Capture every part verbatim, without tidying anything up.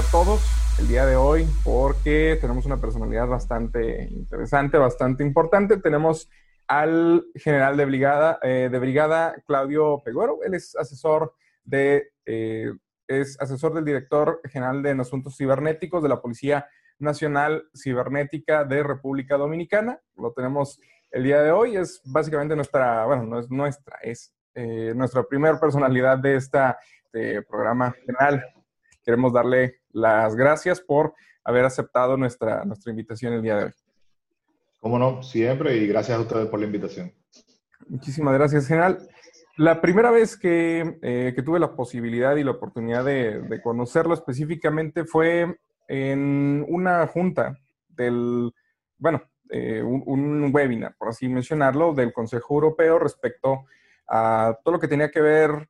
todos el día de hoy porque tenemos una personalidad bastante interesante, bastante importante. Tenemos al general de brigada, eh, de brigada Claudio Peguero. Él es asesor de, eh, es asesor del director general de Asuntos Cibernéticos de la Policía Nacional Cibernética de República Dominicana. Lo tenemos el día de hoy. Es básicamente nuestra, bueno, no es nuestra, es eh, nuestra primera personalidad de este eh, programa general. Queremos darle las gracias por haber aceptado nuestra, nuestra invitación el día de hoy. Cómo no, siempre, y gracias a ustedes por la invitación. Muchísimas gracias, general. La primera vez que, eh, que tuve la posibilidad y la oportunidad de, de conocerlo específicamente fue en una junta del, bueno, eh, un, un webinar, por así mencionarlo, del Consejo Europeo respecto a todo lo que tenía que ver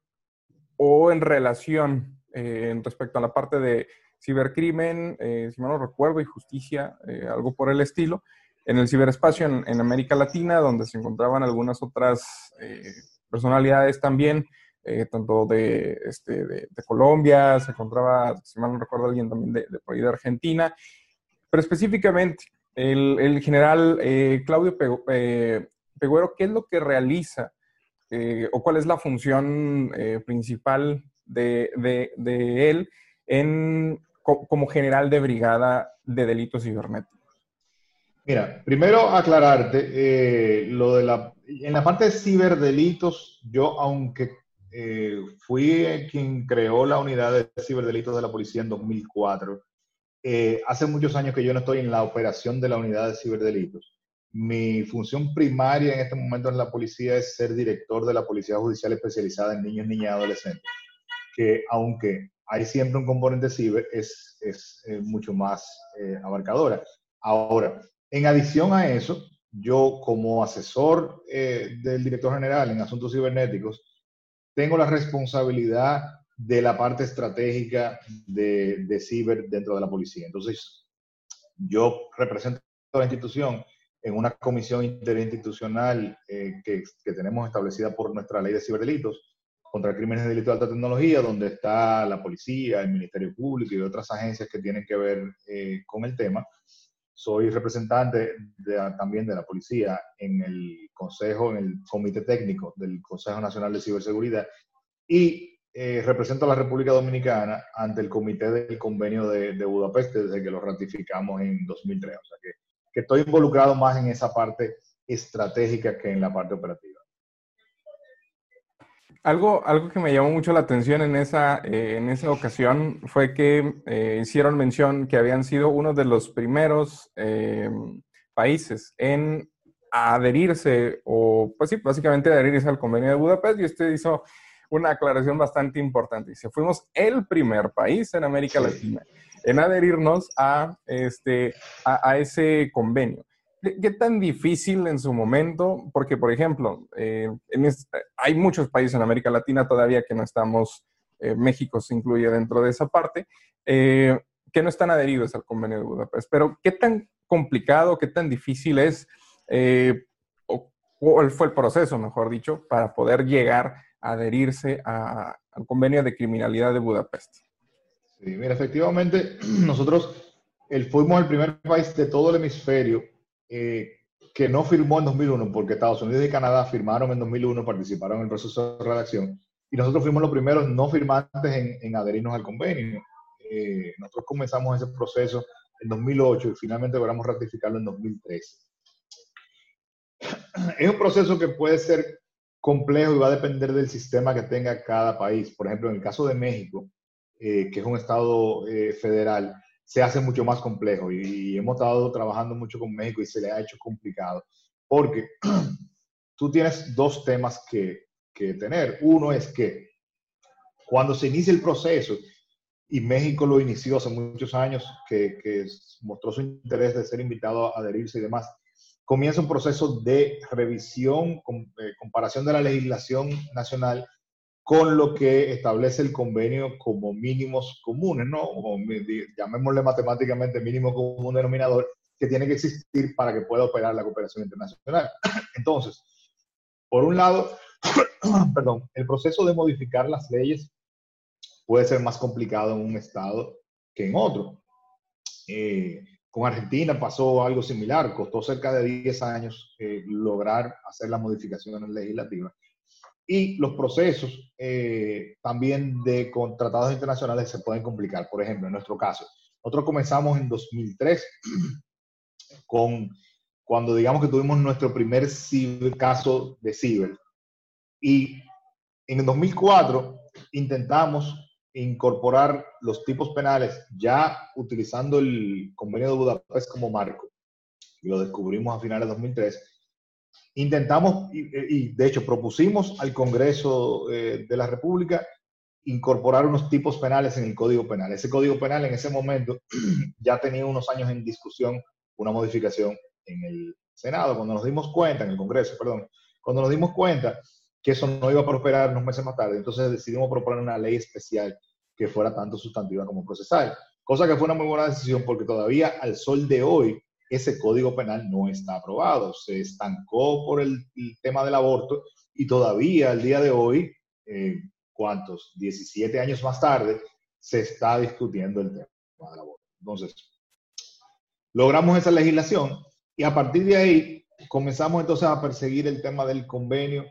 o en relación eh, en respecto a la parte de cibercrimen, eh, si mal no recuerdo, y justicia, eh, algo por el estilo, en el ciberespacio en, en América Latina, donde se encontraban algunas otras eh, personalidades también, eh, tanto de, este, de, de Colombia, se encontraba, si mal no recuerdo, alguien también de, de por ahí de Argentina, pero específicamente el, el general eh, Claudio Pegu, eh, Peguero, ¿qué es lo que realiza eh, o cuál es la función eh, principal de, de, de él en, co, como general de brigada de delitos cibernéticos? Mira, primero aclararte, eh, lo de la, en la parte de ciberdelitos, yo aunque eh, fui quien creó la unidad de ciberdelitos de la policía en dos mil cuatro, eh, hace muchos años que yo no estoy en la operación de la unidad de ciberdelitos. Mi función primaria en este momento en la policía es ser director de la Policía Judicial Especializada en Niños, Niñas y Adolescentes, que aunque hay siempre un componente ciber, es, es eh, mucho más eh, abarcadora. Ahora, en adición a eso, yo como asesor eh, del director general en asuntos cibernéticos, tengo la responsabilidad de la parte estratégica de, de ciber dentro de la policía. Entonces, yo represento a la institución en una comisión interinstitucional eh, que, que tenemos establecida por nuestra ley de ciberdelitos contra crímenes de delito de alta tecnología, donde está la policía, el Ministerio Público y otras agencias que tienen que ver eh, con el tema. Soy representante de, también de la policía en el Consejo, en el Comité Técnico del Consejo Nacional de Ciberseguridad y eh, represento a la República Dominicana ante el Comité del Convenio de, de Budapest desde que lo ratificamos en dos mil tres. O sea que, que estoy involucrado más en esa parte estratégica que en la parte operativa. Algo, algo que me llamó mucho la atención en esa, eh, en esa ocasión fue que eh, hicieron mención que habían sido uno de los primeros eh, países en adherirse, o pues sí, básicamente adherirse al Convenio de Budapest, y usted hizo una aclaración bastante importante. Dice, fuimos el primer país en América Sí. Latina en adherirnos a, este, a, a ese convenio. ¿Qué, ¿Qué tan difícil en su momento? Porque, por ejemplo, eh, en este, hay muchos países en América Latina todavía que no estamos, eh, México se incluye dentro de esa parte, eh, que no están adheridos al Convenio de Budapest. Pero, ¿qué tan complicado, qué tan difícil es, eh, o cuál fue el proceso, mejor dicho, para poder llegar a adherirse a, al Convenio de Criminalidad de Budapest? Sí, mira, efectivamente, nosotros el, fuimos el primer país de todo el hemisferio eh, que no firmó en dos mil uno, porque Estados Unidos y Canadá firmaron en dos mil uno, participaron en el proceso de redacción, y nosotros fuimos los primeros no firmantes en, en adherirnos al convenio. Eh, nosotros comenzamos ese proceso en dos mil ocho y finalmente logramos ratificarlo en dos mil trece. Es un proceso que puede ser complejo y va a depender del sistema que tenga cada país. Por ejemplo, en el caso de México, eh, que es un estado eh, federal, se hace mucho más complejo y, y hemos estado trabajando mucho con México y se le ha hecho complicado porque tú tienes dos temas que, que tener. Uno es que cuando se inicia el proceso, y México lo inició hace muchos años, que, que mostró su interés de ser invitado a adherirse y demás, comienza un proceso de revisión, com, eh, comparación de la legislación nacional con lo que establece el convenio como mínimos comunes, ¿no? O, llamémosle matemáticamente mínimo común denominador, que tiene que existir para que pueda operar la cooperación internacional. Entonces, por un lado, perdón, el proceso de modificar las leyes puede ser más complicado en un estado que en otro. Eh, con Argentina pasó algo similar, costó cerca de diez años eh, lograr hacer las modificaciones legislativas. Y los procesos eh, también de con tratados internacionales se pueden complicar. Por ejemplo, en nuestro caso, nosotros comenzamos en dos mil tres con, cuando digamos que tuvimos nuestro primer ciber, caso de ciber. Y en el dos mil cuatro intentamos incorporar los tipos penales ya utilizando el Convenio de Budapest como marco. Y lo descubrimos a finales de dos mil tres. Intentamos, y, y de hecho propusimos al Congreso eh, de la República incorporar unos tipos penales en el Código Penal. Ese Código Penal en ese momento ya tenía unos años en discusión una modificación en el Senado. Cuando nos dimos cuenta, en el Congreso, perdón, cuando nos dimos cuenta que eso no iba a prosperar unos meses más tarde, entonces decidimos proponer una ley especial que fuera tanto sustantiva como procesal. Cosa que fue una muy buena decisión porque todavía al sol de hoy ese Código Penal no está aprobado. Se estancó por el, el tema del aborto y todavía al día de hoy, eh, ¿cuántos? diecisiete años más tarde, se está discutiendo el tema del aborto. Entonces, logramos esa legislación y a partir de ahí comenzamos entonces a perseguir el tema del convenio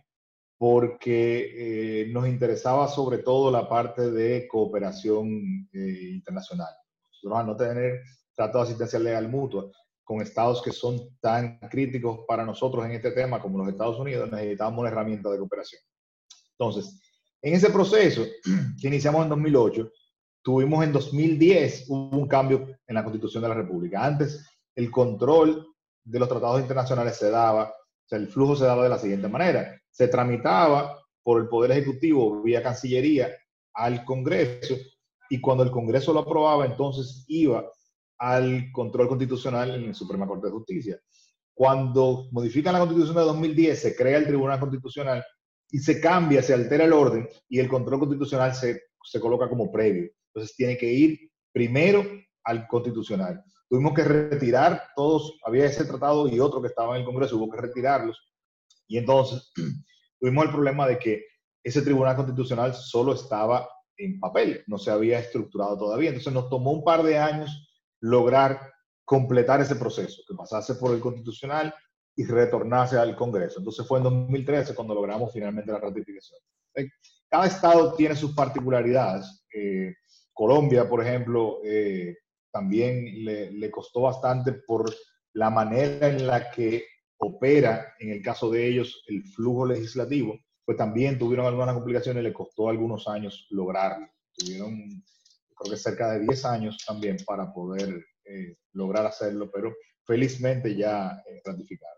porque eh, nos interesaba sobre todo la parte de cooperación eh, internacional. Nosotros al no tener trato de asistencia legal mutua con estados que son tan críticos para nosotros en este tema como los Estados Unidos, necesitábamos una herramienta de cooperación. Entonces, en ese proceso que iniciamos en dos mil ocho, tuvimos en dos mil diez hubo un cambio en la Constitución de la República. Antes, el control de los tratados internacionales se daba, o sea, el flujo se daba de la siguiente manera. Se tramitaba por el Poder Ejecutivo vía Cancillería al Congreso y cuando el Congreso lo aprobaba, entonces iba al control constitucional en la Suprema Corte de Justicia. Cuando modifican la Constitución de dos mil diez, se crea el Tribunal Constitucional y se cambia, se altera el orden y el control constitucional se, se coloca como previo. Entonces tiene que ir primero al Constitucional. Tuvimos que retirar todos, había ese tratado y otro que estaba en el Congreso, hubo que retirarlos. Y entonces tuvimos el problema de que ese Tribunal Constitucional solo estaba en papel, no se había estructurado todavía. Entonces nos tomó un par de años lograr completar ese proceso, que pasase por el Constitucional y retornase al Congreso. Entonces fue en dos mil trece cuando logramos finalmente la ratificación. Cada estado tiene sus particularidades. Eh, Colombia, por ejemplo, eh, también le, le costó bastante por la manera en la que opera, en el caso de ellos, el flujo legislativo, pues también tuvieron algunas complicaciones y le costó algunos años lograrlo. Tuvieron, creo que cerca de diez años también para poder eh, lograr hacerlo, pero felizmente ya eh, ratificaron.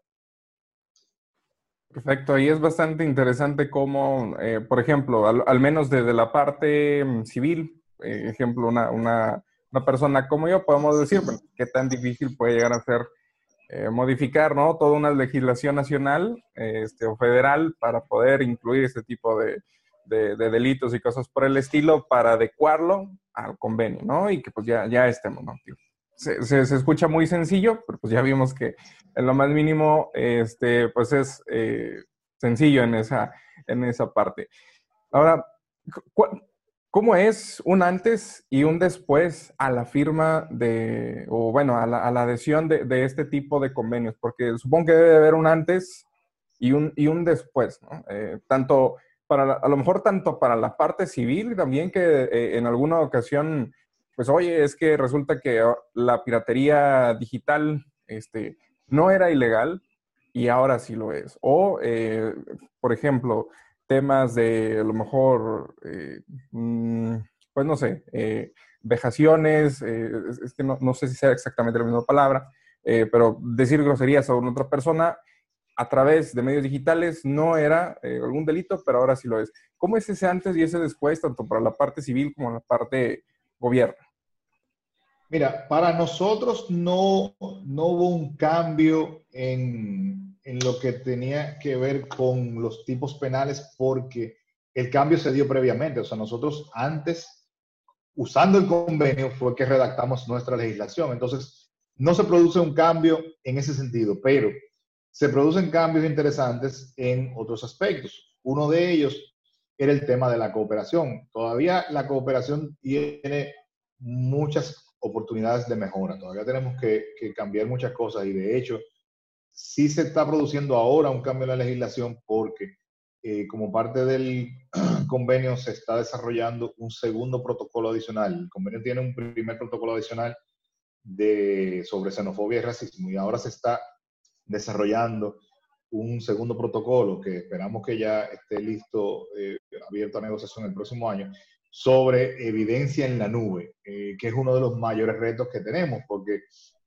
Perfecto, y es bastante interesante cómo, eh, por ejemplo, al, al menos desde la parte um, civil, eh, ejemplo, una, una, una persona como yo, podemos decir, bueno, qué tan difícil puede llegar a ser eh, modificar, ¿no? Toda una legislación nacional eh, este, o federal para poder incluir este tipo de, de, de delitos y cosas por el estilo para adecuarlo al convenio, ¿no? Y que pues ya, ya estemos, ¿no? Se, se, se escucha muy sencillo, pero pues ya vimos que en lo más mínimo, este, pues es eh, sencillo en esa, en esa parte. Ahora, ¿cómo es un antes y un después a la firma de, o bueno, a la, a la adhesión de, de este tipo de convenios? Porque supongo que debe haber un antes y un, y un después, ¿no? Eh, tanto para, la, a lo mejor tanto para la parte civil también que eh, en alguna ocasión, pues oye, es que resulta que la piratería digital este, no era ilegal y ahora sí lo es. O, eh, por ejemplo, temas de a lo mejor, eh, mmm, pues no sé, eh, vejaciones, eh, es, es, que no, no sé si sea exactamente la misma palabra, eh, pero decir groserías a otra persona a través de medios digitales no era eh, algún delito, pero ahora sí lo es. ¿Cómo es ese antes y ese después, tanto para la parte civil como la parte gobierno? Mira, para nosotros no, no hubo un cambio en, en lo que tenía que ver con los tipos penales porque el cambio se dio previamente. O sea, nosotros antes, usando el convenio, fue que redactamos nuestra legislación. Entonces, no se produce un cambio en ese sentido, pero se producen cambios interesantes en otros aspectos. Uno de ellos era el tema de la cooperación. Todavía la cooperación tiene muchas oportunidades de mejora. Todavía tenemos que, que cambiar muchas cosas y de hecho sí se está produciendo ahora un cambio en la legislación porque eh, como parte del convenio se está desarrollando un segundo protocolo adicional. El convenio tiene un primer protocolo adicional de, sobre xenofobia y racismo y ahora se está desarrollando un segundo protocolo que esperamos que ya esté listo, eh, abierto a negociación el próximo año, sobre evidencia en la nube, eh, que es uno de los mayores retos que tenemos, porque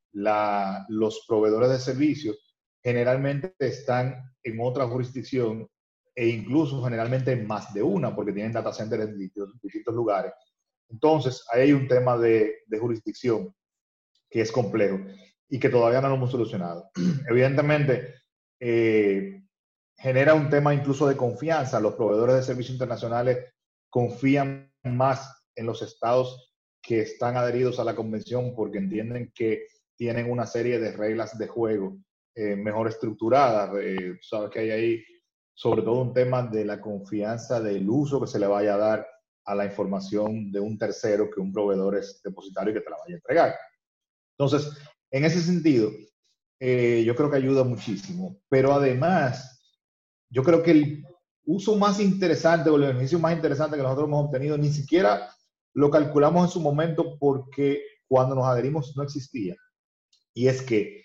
la, los proveedores de servicios generalmente están en otra jurisdicción e incluso generalmente en más de una, porque tienen data centers en distintos, distintos lugares. Entonces, ahí hay un tema de, de jurisdicción que es complejo y que todavía no lo hemos solucionado. Evidentemente, eh, genera un tema incluso de confianza. Los proveedores de servicios internacionales confían más en los estados que están adheridos a la convención porque entienden que tienen una serie de reglas de juego eh, mejor estructuradas. Eh, sabes que hay ahí sobre todo un tema de la confianza del uso que se le vaya a dar a la información de un tercero que un proveedor es depositario y que te la vaya a entregar. Entonces, en ese sentido, eh, yo creo que ayuda muchísimo. Pero además, yo creo que el uso más interesante o el beneficio más interesante que nosotros hemos obtenido ni siquiera lo calculamos en su momento porque cuando nos adherimos no existía. Y es que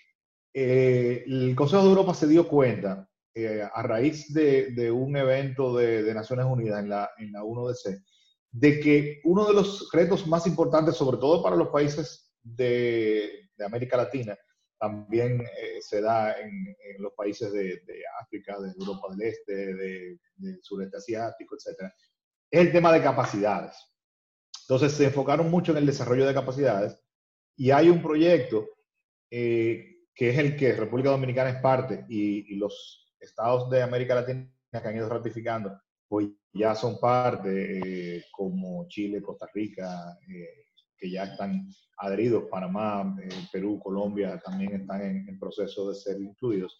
eh, el Consejo de Europa se dio cuenta eh, a raíz de, de un evento de, de Naciones Unidas en la, en la uno D C, de que uno de los retos más importantes, sobre todo para los países de, de América Latina, también eh, se da en, en los países de, de África, de Europa del Este, de, de Sureste Asiático, etcétera, es el tema de capacidades. Entonces se enfocaron mucho en el desarrollo de capacidades y hay un proyecto eh, que es el que República Dominicana es parte y, y los estados de América Latina que han ido ratificando, pues ya son parte, eh, como Chile, Costa Rica, eh, que ya están adheridos, Panamá, eh, Perú, Colombia también están en, en proceso de ser incluidos.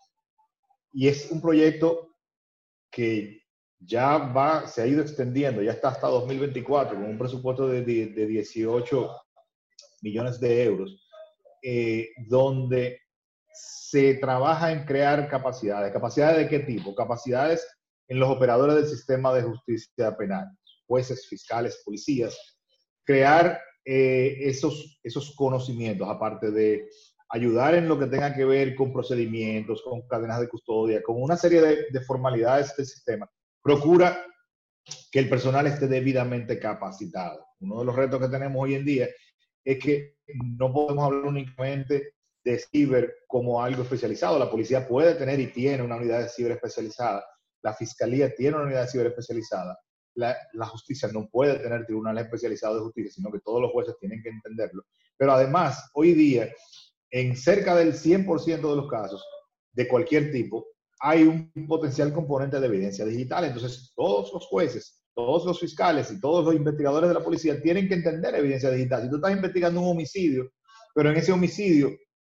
Y es un proyecto que ya va, se ha ido extendiendo, ya está hasta dos mil veinticuatro, con un presupuesto de, de, de dieciocho millones de euros, eh, donde se trabaja en crear capacidades. ¿Capacidades de qué tipo? Capacidades en los operadores del sistema de justicia penal, jueces, fiscales, policías, crear eh, esos, esos conocimientos, aparte de ayudar en lo que tenga que ver con procedimientos, con cadenas de custodia, con una serie de, de formalidades del sistema. Procura que el personal esté debidamente capacitado. Uno de los retos que tenemos hoy en día es que no podemos hablar únicamente de ciber como algo especializado. La policía puede tener y tiene una unidad de ciber especializada. La fiscalía tiene una unidad de ciber especializada. La, la justicia no puede tener tribunales especializados de justicia, sino que todos los jueces tienen que entenderlo. Pero además, hoy día, en cerca del cien por ciento de los casos, de cualquier tipo, hay un potencial componente de evidencia digital. Entonces, todos los jueces, todos los fiscales y todos los investigadores de la policía tienen que entender evidencia digital. Si tú estás investigando un homicidio, pero en ese homicidio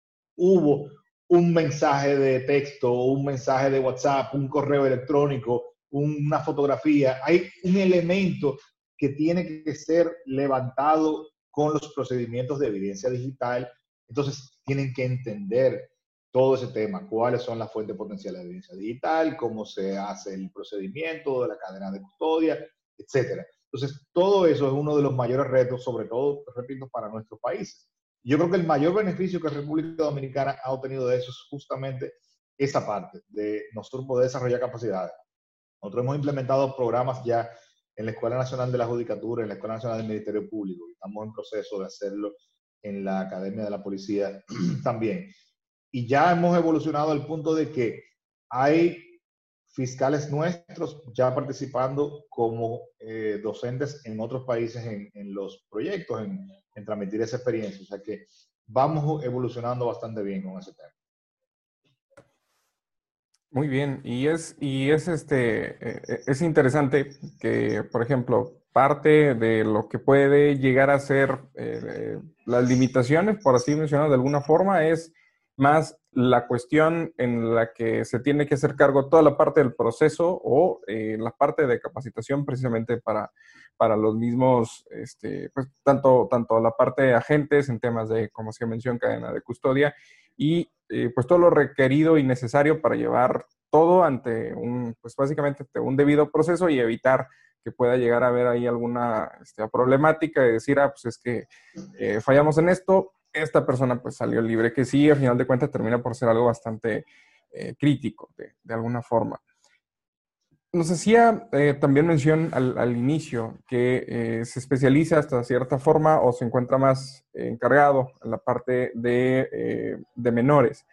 hubo un mensaje de texto, un mensaje de WhatsApp, un correo electrónico, una fotografía, hay un elemento que tiene que ser levantado con los procedimientos de evidencia digital. Entonces, tienen que entender todo ese tema, cuáles son las fuentes potenciales de evidencia digital, cómo se hace el procedimiento de la cadena de custodia, etcétera. Entonces, todo eso es uno de los mayores retos, sobre todo, repito, para nuestros países. Yo creo que el mayor beneficio que República Dominicana ha obtenido de eso es justamente esa parte, de nosotros poder desarrollar capacidades. Nosotros hemos implementado programas ya en la Escuela Nacional de la Judicatura, en la Escuela Nacional del Ministerio Público, y estamos en proceso de hacerlo en la Academia de la Policía también. Y ya hemos evolucionado al punto de que hay fiscales nuestros ya participando como eh, docentes en otros países en, en los proyectos, en, en transmitir esa experiencia. O sea que vamos evolucionando bastante bien con ese tema. Muy bien, y es, y es este, eh, es interesante que, por ejemplo, parte de lo que puede llegar a ser eh, las limitaciones, por así mencionar de alguna forma, es más la cuestión en la que se tiene que hacer cargo toda la parte del proceso o eh, la parte de capacitación precisamente para, para los mismos, este, pues tanto, tanto la parte de agentes en temas de, como se mencionó, cadena de custodia y eh, pues todo lo requerido y necesario para llevar todo ante un, pues básicamente ante un debido proceso y evitar que pueda llegar a haber ahí alguna este, problemática de decir, ah, pues es que eh, fallamos en esto, esta persona pues salió libre, que sí, al final de cuentas termina por ser algo bastante eh, crítico de, de alguna forma. Nos hacía eh, también mención al, al inicio que eh, se especializa hasta cierta forma o se encuentra más eh, encargado en la parte de, eh, de menores.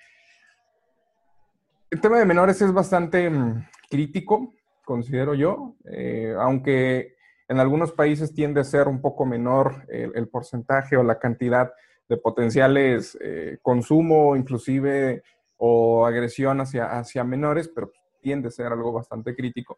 El tema de menores es bastante mm, crítico, considero yo, eh, aunque en algunos países tiende a ser un poco menor el, el porcentaje o la cantidad de potenciales eh, consumo, inclusive, o agresión hacia, hacia menores, pero tiende a ser algo bastante crítico.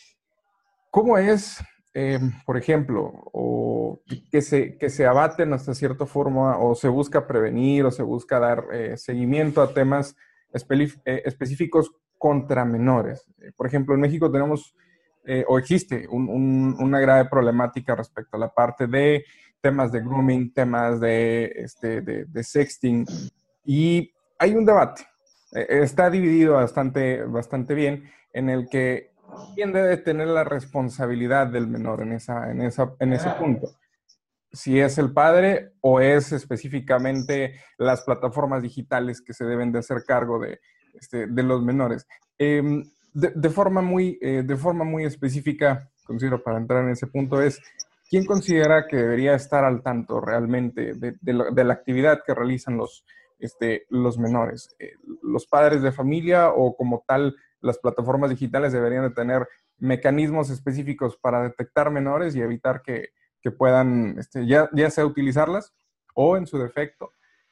¿Cómo es, eh, por ejemplo, o que se, que se abaten hasta cierta forma, o se busca prevenir, o se busca dar eh, seguimiento a temas espe- eh, específicos contra menores? Eh, por ejemplo, en México tenemos, eh, o existe, un, un, una grave problemática respecto a la parte de temas de grooming, temas de, este, de, de sexting, y hay un debate. Eh, está dividido bastante, bastante bien en el que quién debe tener la responsabilidad del menor en, esa, en, esa, en ese punto. Si es el padre o es específicamente las plataformas digitales que se deben de hacer cargo de, este, de los menores. Eh, de, de, forma muy, eh, de forma muy específica, considero para entrar en ese punto, es quién considera que debería estar al tanto realmente de, de, lo, de la actividad que realizan los, este, los menores. Eh, los padres de familia o como tal las plataformas digitales deberían de tener mecanismos específicos para detectar menores y evitar que, que puedan este, ya, ya sea utilizarlas o en su defecto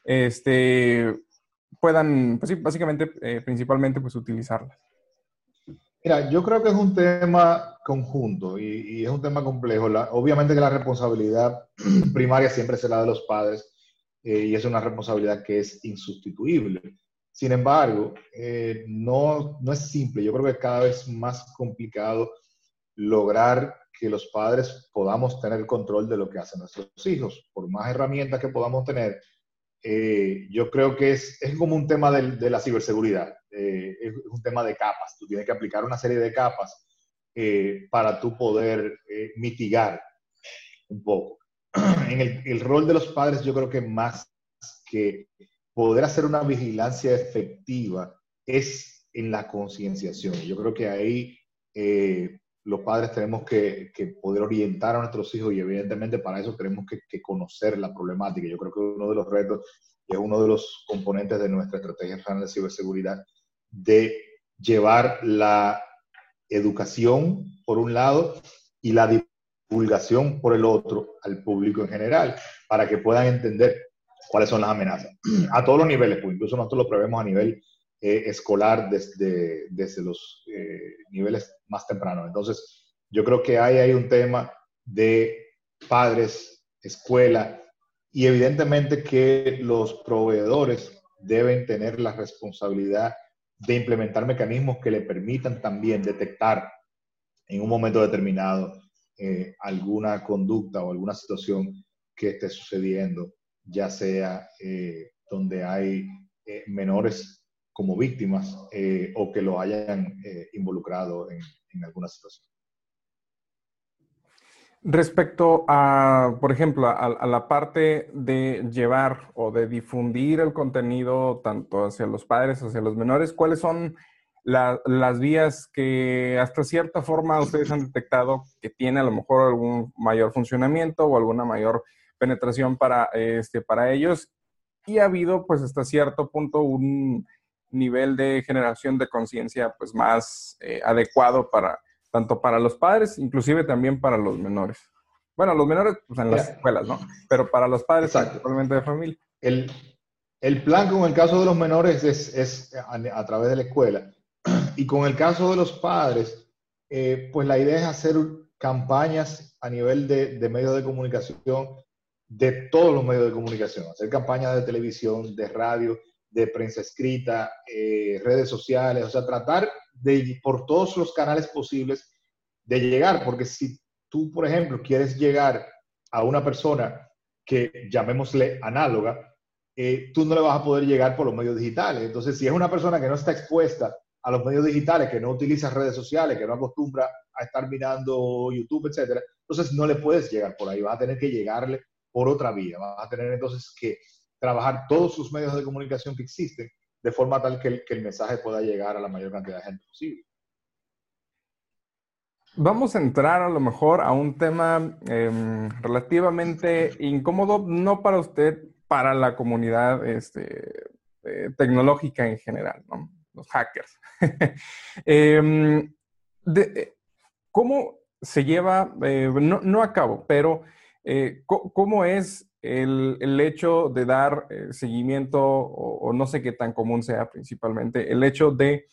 este, puedan, pues sí, básicamente, eh, principalmente, pues utilizarlas. Mira, yo creo que es un tema conjunto y, y es un tema complejo. La, obviamente que la responsabilidad primaria siempre será de los padres eh, y es una responsabilidad que es insustituible. Sin embargo, eh, no, no es simple. Yo creo que es cada vez más complicado lograr que los padres podamos tener control de lo que hacen nuestros hijos. Por más herramientas que podamos tener, eh, yo creo que es, es como un tema de, de la ciberseguridad. Eh, es un tema de capas. Tú tienes que aplicar una serie de capas eh, para tú poder eh, mitigar un poco. En el, el rol de los padres, yo creo que más que poder hacer una vigilancia efectiva es en la concienciación. Yo creo que ahí eh, los padres tenemos que, que, poder orientar a nuestros hijos y evidentemente para eso tenemos que, que conocer la problemática. Yo creo que uno de los retos y es uno de los componentes de nuestra estrategia nacional de ciberseguridad de llevar la educación por un lado y la divulgación por el otro al público en general para que puedan entender cuáles son las amenazas a todos los niveles, pues incluso nosotros lo prevemos a nivel eh, escolar desde, desde los eh, niveles más tempranos. Entonces, yo creo que hay, hay un tema de padres, escuela y evidentemente que los proveedores deben tener la responsabilidad de implementar mecanismos que le permitan también detectar en un momento determinado eh, alguna conducta o alguna situación que esté sucediendo, ya sea eh, donde hay eh, menores como víctimas eh, o que lo hayan eh, involucrado en, en alguna situación. Respecto a, por ejemplo, a, a, la parte de llevar o de difundir el contenido tanto hacia los padres, hacia los menores, ¿cuáles son la, las vías que hasta cierta forma ustedes han detectado que tiene a lo mejor algún mayor funcionamiento o alguna mayor penetración para, este, para ellos? Y ha habido pues hasta cierto punto un nivel de generación de conciencia pues más eh, adecuado para tanto para los padres, inclusive también para los menores. Bueno, los menores pues en las escuelas, ¿no? Pero para los padres, principalmente de familia. El, el plan con el caso de los menores es, es a, a través de la escuela. Y con el caso de los padres, eh, pues la idea es hacer campañas a nivel de, de medios de comunicación, de todos los medios de comunicación, hacer campañas de televisión, de radio, de prensa escrita, eh, redes sociales, o sea, tratar de, por todos los canales posibles, de llegar, porque si tú, por ejemplo, quieres llegar a una persona que llamémosle análoga, eh, tú no le vas a poder llegar por los medios digitales. Entonces, si es una persona que no está expuesta a los medios digitales, que no utiliza redes sociales, que no acostumbra a estar mirando YouTube, etcétera, entonces no le puedes llegar por ahí, vas a tener que llegarle por otra vía, vas a tener entonces que trabajar todos sus medios de comunicación que existen de forma tal que el, que el mensaje pueda llegar a la mayor cantidad de gente posible. Vamos a entrar a lo mejor a un tema eh, relativamente incómodo, no para usted, para la comunidad este, eh, tecnológica en general, ¿no? Los hackers. eh, de, ¿Cómo se lleva, eh, no, no a cabo, pero eh, cómo es el, el hecho de dar eh, seguimiento, o, o no sé qué tan común sea principalmente, el hecho de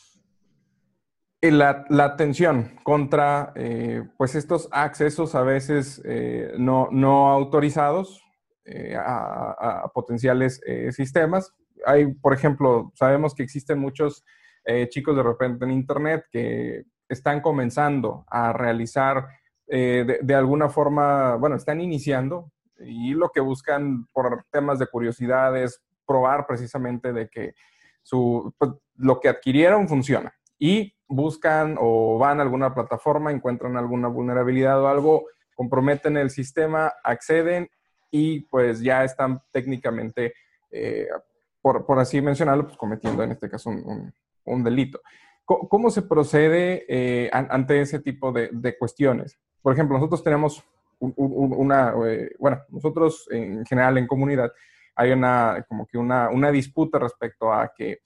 La, la atención contra eh, pues estos accesos a veces eh, no, no autorizados eh, a, a, potenciales eh, sistemas? Hay, por ejemplo, sabemos que existen muchos eh, chicos de repente en Internet que están comenzando a realizar eh, de, de alguna forma, bueno, están iniciando y lo que buscan por temas de curiosidad es probar precisamente de que su, pues, lo que adquirieron funciona. Y buscan o van a alguna plataforma, encuentran alguna vulnerabilidad o algo, comprometen el sistema, acceden y pues ya están técnicamente, eh, por, por así mencionarlo, pues cometiendo en este caso un, un, un delito. ¿Cómo, ¿Cómo se procede eh, ante ese tipo de, de cuestiones? Por ejemplo, nosotros tenemos un, un, una, eh, bueno, nosotros en general en comunidad hay una, como que una, una disputa respecto a que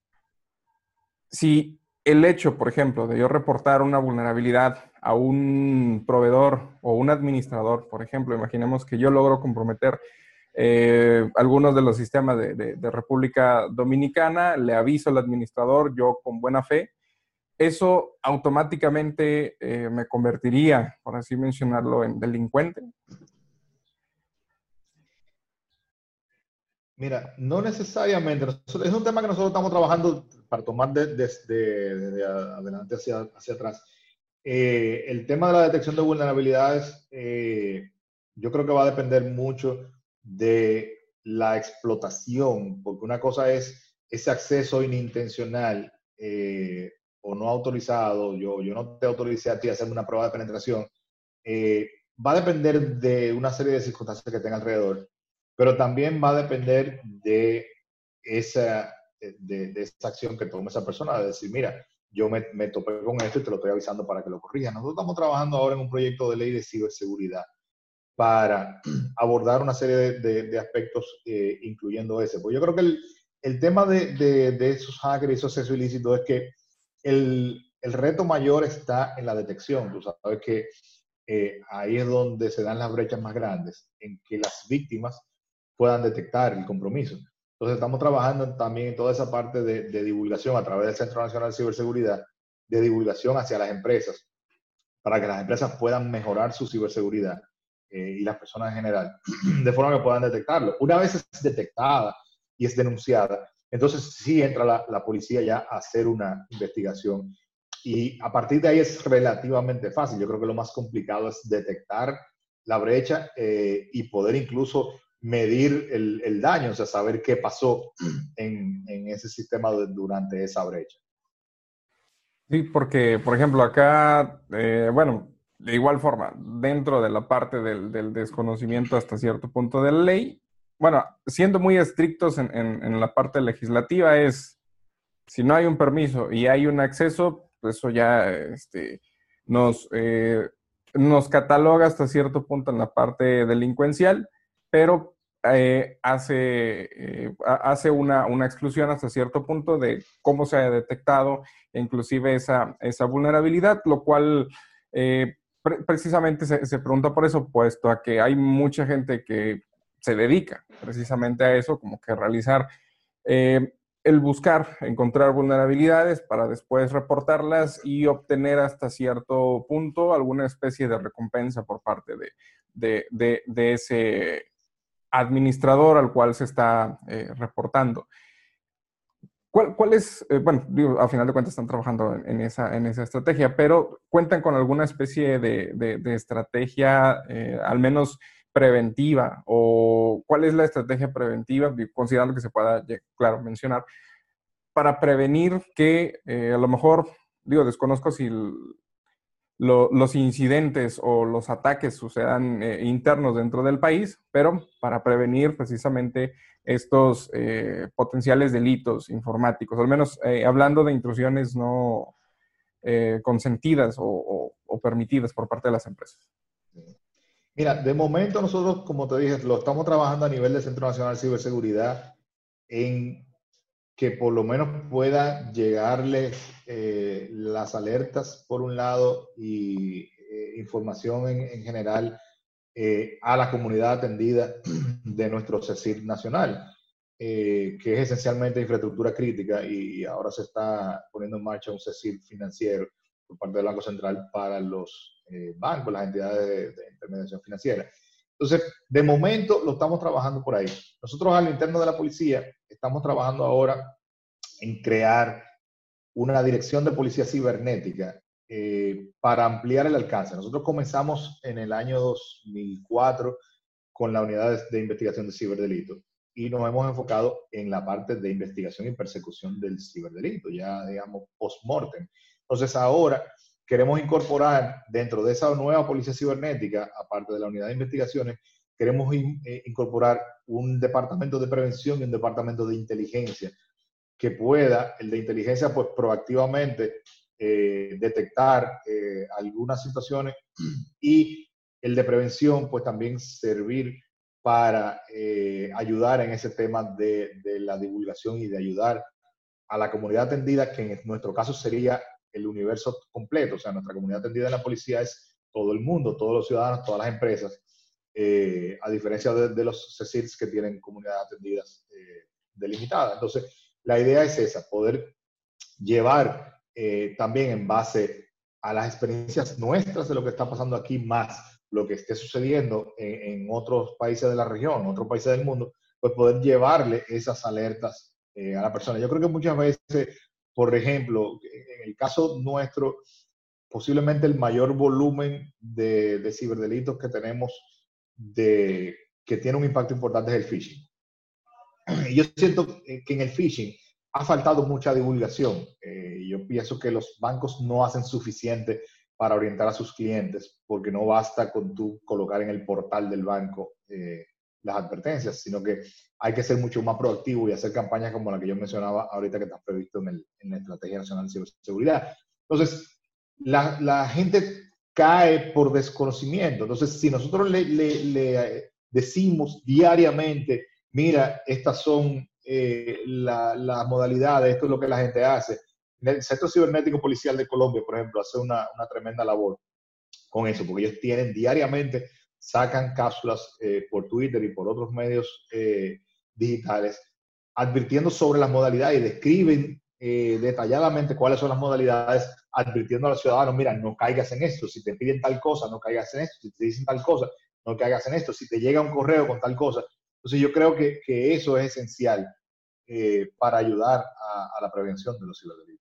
si el hecho, por ejemplo, de yo reportar una vulnerabilidad a un proveedor o un administrador, por ejemplo, imaginemos que yo logro comprometer eh, algunos de los sistemas de, de, de República Dominicana, le aviso al administrador, yo con buena fe, eso automáticamente eh, me convertiría, por así mencionarlo, en delincuente. Mira, no necesariamente. Nosotros, es un tema que nosotros estamos trabajando para tomar desde de, de, de adelante hacia, hacia atrás. Eh, el tema de la detección de vulnerabilidades, eh, yo creo que va a depender mucho de la explotación, porque una cosa es ese acceso inintencional eh, o no autorizado. Yo, yo no te autoricé a ti a hacerme una prueba de penetración. Eh, va a depender de una serie de circunstancias que tenga alrededor, pero también va a depender de esa, de, de esa acción que tome esa persona, de decir, mira, yo me, me topé con esto y te lo estoy avisando para que lo corrijas. Nosotros estamos trabajando ahora en un proyecto de ley de ciberseguridad para abordar una serie de, de, de aspectos, eh, incluyendo ese. Pues yo creo que el, el tema de, de, de esos hackers y esos accesos ilícitos es que el, el reto mayor está en la detección. Tú sabes que eh, ahí es donde se dan las brechas más grandes, en que las víctimas puedan detectar el compromiso. Entonces estamos trabajando también en toda esa parte de, de divulgación a través del Centro Nacional de Ciberseguridad, de divulgación hacia las empresas, para que las empresas puedan mejorar su ciberseguridad eh, y las personas en general, de forma que puedan detectarlo. Una vez es detectada y es denunciada, entonces sí entra la, la policía ya a hacer una investigación. Y a partir de ahí es relativamente fácil. Yo creo que lo más complicado es detectar la brecha eh, y poder incluso medir el, el daño, o sea, saber qué pasó en, en ese sistema de, durante esa brecha. Sí, porque, por ejemplo, acá, eh, bueno, de igual forma, dentro de la parte del, del desconocimiento hasta cierto punto de la ley, bueno, siendo muy estrictos en, en, en la parte legislativa es, si no hay un permiso y hay un acceso, pues eso ya este, nos, eh, nos cataloga hasta cierto punto en la parte delincuencial, pero eh, hace, eh, hace una, una exclusión hasta cierto punto de cómo se ha detectado inclusive esa, esa vulnerabilidad, lo cual eh, pre precisamente se, se pregunta por eso, puesto a que hay mucha gente que se dedica precisamente a eso, como que realizar eh, el buscar, encontrar vulnerabilidades para después reportarlas y obtener hasta cierto punto alguna especie de recompensa por parte de, de, de, de ese administrador al cual se está eh, reportando. ¿Cuál, cuál es, eh, bueno, digo, a final de cuentas están trabajando en, en esa, en esa estrategia, pero cuentan con alguna especie de, de, de estrategia, eh, al menos preventiva, o cuál es la estrategia preventiva, considerando que se pueda, claro, mencionar, para prevenir que eh, a lo mejor, digo, desconozco si el, lo, los incidentes o los ataques sucedan eh, internos dentro del país, pero para prevenir precisamente estos eh, potenciales delitos informáticos, al menos eh, hablando de intrusiones no eh, consentidas o, o, o permitidas por parte de las empresas. Mira, de momento nosotros, como te dije, lo estamos trabajando a nivel del Centro Nacional de Ciberseguridad en que por lo menos pueda llegarle eh, las alertas por un lado y eh, información en, en general eh, a la comunidad atendida de nuestro CECIR nacional, eh, que es esencialmente infraestructura crítica y ahora se está poniendo en marcha un CECIR financiero por parte del Banco Central para los eh, bancos, las entidades de, de intermediación financiera. Entonces, de momento lo estamos trabajando por ahí. Nosotros al interno de la policía estamos trabajando ahora en crear una dirección de policía cibernética eh, para ampliar el alcance. Nosotros comenzamos en el año dos mil cuatro con la unidad de, de investigación de ciberdelito y nos hemos enfocado en la parte de investigación y persecución del ciberdelito, ya digamos post-mortem. Entonces ahora queremos incorporar dentro de esa nueva policía cibernética, aparte de la unidad de investigaciones, queremos in, eh, incorporar un departamento de prevención y un departamento de inteligencia que pueda, el de inteligencia, pues proactivamente eh, detectar eh, algunas situaciones y el de prevención, pues también servir para eh, ayudar en ese tema de, de la divulgación y de ayudar a la comunidad atendida, que en nuestro caso sería el universo completo. O sea, nuestra comunidad atendida en la policía es todo el mundo, todos los ciudadanos, todas las empresas, eh, a diferencia de, de los CECIRs que tienen comunidades atendidas eh, delimitadas. Entonces, la idea es esa, poder llevar eh, también en base a las experiencias nuestras de lo que está pasando aquí, más lo que esté sucediendo en, en otros países de la región, en otros países del mundo, pues poder llevarle esas alertas eh, a la persona. Yo creo que muchas veces, por ejemplo, en el caso nuestro, posiblemente el mayor volumen de, de ciberdelitos que tenemos de, que tiene un impacto importante es el phishing. Y yo siento que en el phishing ha faltado mucha divulgación. Eh, yo pienso que los bancos no hacen suficiente para orientar a sus clientes, porque no basta con tú colocar en el portal del banco eh, las advertencias, sino que hay que ser mucho más proactivo y hacer campañas como la que yo mencionaba ahorita que está previsto en, el, en la Estrategia Nacional de Ciberseguridad. Entonces, la, la gente cae por desconocimiento. Entonces, si nosotros le, le, le decimos diariamente, mira, estas son eh, las la modalidades, esto es lo que la gente hace. El Centro Cibernético Policial de Colombia, por ejemplo, hace una, una tremenda labor con eso, porque ellos tienen diariamente, sacan cápsulas eh, por Twitter y por otros medios eh, digitales, advirtiendo sobre las modalidades y describen eh, detalladamente cuáles son las modalidades, advirtiendo a los ciudadanos, mira, no caigas en esto, si te piden tal cosa, no caigas en esto, si te dicen tal cosa, no caigas en esto, si te llega un correo con tal cosa. Entonces yo creo que, que eso es esencial eh, para ayudar a, a la prevención de los ciberdelitos.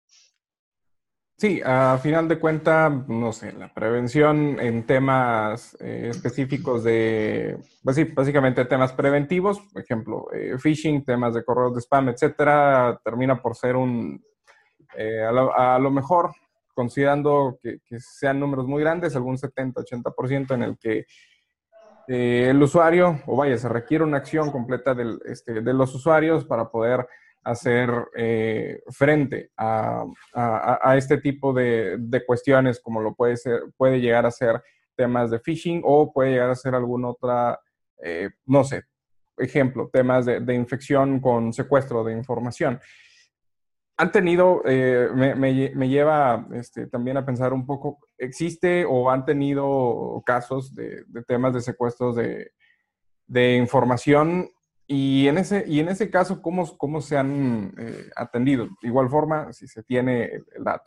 Sí, a final de cuentas, no sé, la prevención en temas eh, específicos de, pues sí, básicamente temas preventivos, por ejemplo, eh, phishing, temas de correos de spam, etcétera, termina por ser un, eh, a, lo, a lo mejor, considerando que, que sean números muy grandes, algún setenta, ochenta por ciento en el que eh, el usuario, o vaya, se requiere una acción completa del, este, de los usuarios para poder hacer eh, frente a, a, a, este tipo de, de cuestiones, como lo puede ser, puede llegar a ser temas de phishing o puede llegar a ser alguna otra, eh, no sé, ejemplo, temas de, de infección con secuestro de información. Han tenido, eh, me, me, me lleva este, también a pensar un poco, ¿existe o han tenido casos de, de temas de secuestros de, de información? Y en ese, y en ese caso, ¿cómo, cómo se han eh, atendido? De igual forma, si se tiene el, el dato.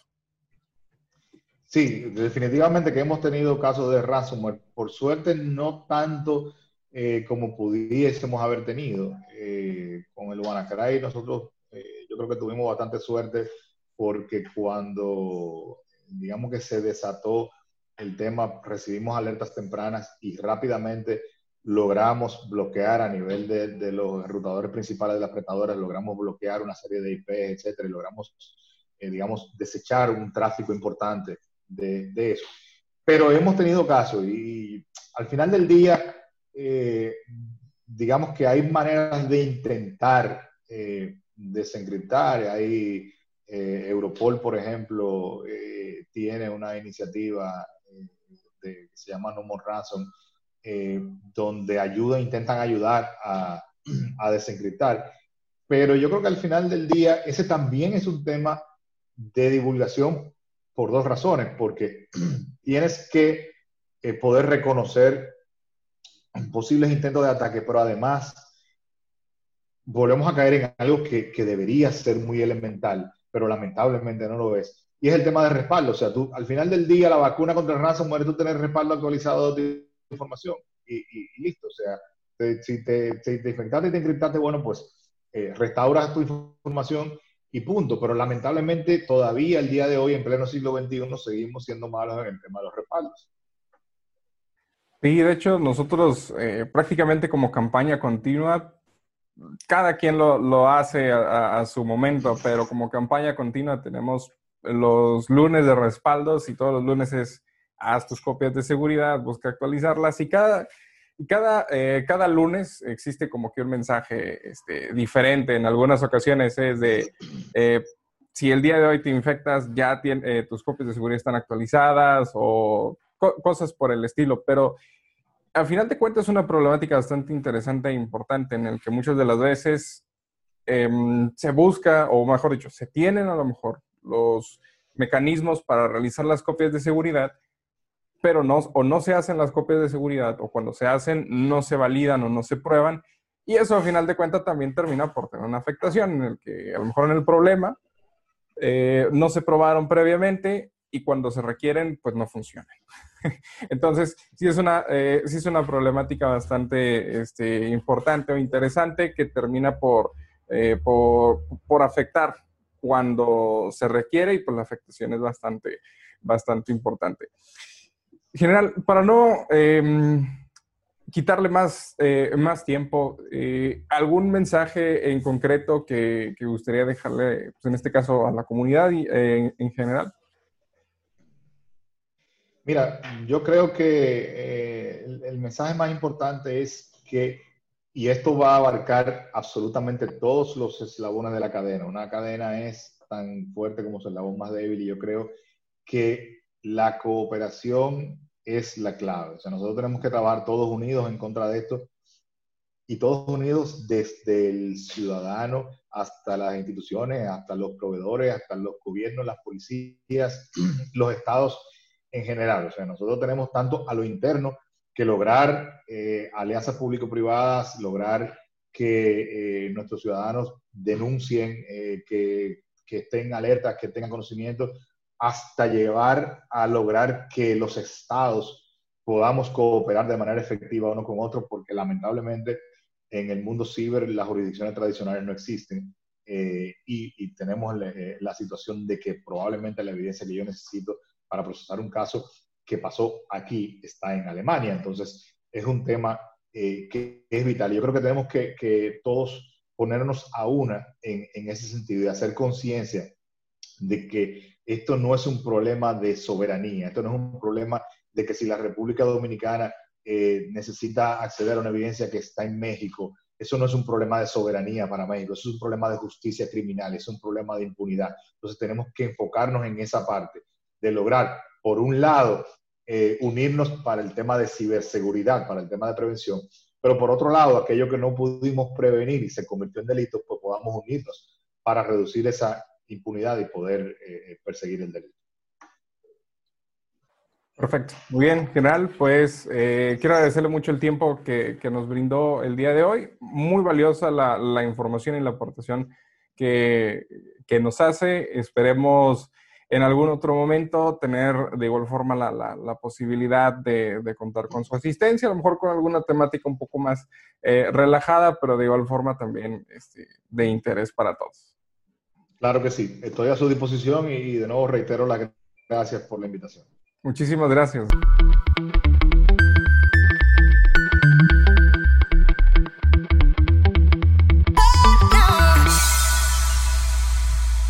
Sí, definitivamente que hemos tenido casos de ransomware. Por suerte, no tanto eh, como pudiésemos haber tenido. Eh, con el WannaCry, nosotros, eh, yo yo creo que tuvimos bastante suerte porque cuando, digamos que se desató el tema, recibimos alertas tempranas y rápidamente logramos bloquear a nivel de, de los enrutadores principales de las prestadoras, logramos bloquear una serie de I P, etcétera, y logramos, eh, digamos, desechar un tráfico importante de, de eso. Pero hemos tenido casos y al final del día, eh, digamos que hay maneras de intentar eh, desencriptar. Hay eh, Europol, por ejemplo, eh, tiene una iniciativa eh, de, que se llama No More Ransom, eh, donde ayuda, intentan ayudar a, a desencriptar. Pero yo creo que al final del día ese también es un tema de divulgación por dos razones, porque tienes que eh, poder reconocer posibles intentos de ataque, pero además volvemos a caer en algo que, que debería ser muy elemental, pero lamentablemente no lo es. Y es el tema de respaldo. O sea, tú, al final del día, la vacuna contra el ransomware, tú tienes respaldo actualizado de tu información y, y, y listo. O sea, te, si, te, si te infectaste y te encriptaste, bueno, pues eh, restauras tu información y punto. Pero lamentablemente todavía el día de hoy, en pleno siglo veintiuno, seguimos siendo malos en el tema de los respaldos. Sí, de hecho, nosotros eh, prácticamente como campaña continua, cada quien lo, lo hace a, a su momento, pero como campaña continua tenemos los lunes de respaldos y todos los lunes es haz tus copias de seguridad, busca actualizarlas y cada, cada, eh, cada lunes existe como que un mensaje este, diferente. En algunas ocasiones es de eh, si el día de hoy te infectas ya tiene, eh, tus copias de seguridad están actualizadas o co- cosas por el estilo, pero al final de cuentas es una problemática bastante interesante e importante en el que muchas de las veces eh, se busca, o mejor dicho, se tienen a lo mejor los mecanismos para realizar las copias de seguridad, pero no, o no se hacen las copias de seguridad, o cuando se hacen no se validan o no se prueban, y eso al final de cuentas también termina por tener una afectación en el que a lo mejor en el problema eh, no se probaron previamente y cuando se requieren, pues no funcionan. Entonces, sí es una, eh, sí es una problemática bastante este, importante o interesante que termina por, eh, por, por afectar cuando se requiere y pues la afectación es bastante, bastante importante. En general, para no eh, quitarle más, eh, más tiempo, eh, ¿algún mensaje en concreto que, que gustaría dejarle, pues en este caso, a la comunidad y, eh, en, en general? Mira, yo creo que eh, el, el mensaje más importante es que, y esto va a abarcar absolutamente todos los eslabones de la cadena. Una cadena es tan fuerte como su eslabón más débil y yo creo que la cooperación es la clave. O sea, nosotros tenemos que trabajar todos unidos en contra de esto y todos unidos desde el ciudadano hasta las instituciones, hasta los proveedores, hasta los gobiernos, las policías, los estados en general. O sea, nosotros tenemos tanto a lo interno que lograr eh, alianzas público-privadas, lograr que eh, nuestros ciudadanos denuncien, eh, que, que estén alertas, que tengan conocimiento, hasta llevar a lograr que los estados podamos cooperar de manera efectiva uno con otro, porque lamentablemente en el mundo ciber las jurisdicciones tradicionales no existen. Eh, y, y tenemos la, eh, la situación de que probablemente la evidencia que yo necesito para procesar un caso que pasó aquí está en Alemania. Entonces, es un tema eh, que es vital. Yo creo que tenemos que, que todos ponernos a una en, en ese sentido y hacer conciencia de que esto no es un problema de soberanía, esto no es un problema de que si la República Dominicana eh, necesita acceder a una evidencia que está en México, eso no es un problema de soberanía para México, eso es un problema de justicia criminal, es un problema de impunidad. Entonces tenemos que enfocarnos en esa parte, de lograr, por un lado, eh, unirnos para el tema de ciberseguridad, para el tema de prevención, pero por otro lado, aquello que no pudimos prevenir y se convirtió en delito, pues podamos unirnos para reducir esa impunidad y poder eh, perseguir el delito. Perfecto. Muy bien, general, pues eh, quiero agradecerle mucho el tiempo que, que nos brindó el día de hoy. Muy valiosa la, la información y la aportación que, que nos hace. Esperemos en algún otro momento tener de igual forma la, la, la posibilidad de, de contar con su asistencia, a lo mejor con alguna temática un poco más eh, relajada, pero de igual forma también este, de interés para todos. Claro que sí, estoy a su disposición y, y de nuevo reitero las gracias por la invitación. Muchísimas gracias.